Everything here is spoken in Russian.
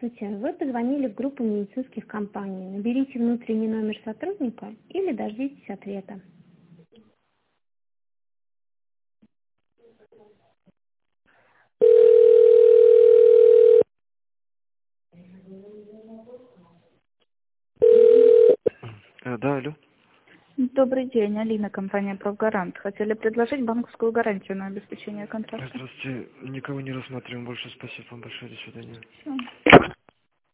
Здравствуйте. Вы позвонили в группу медицинских компаний. Наберите внутренний номер сотрудника или дождитесь ответа. Да, алло. Добрый день, Алина, компания «Профгарант». Хотели предложить банковскую гарантию на обеспечение контракта. Здравствуйте. Никого не рассматриваем больше. Спасибо вам большое. До свидания. Всё.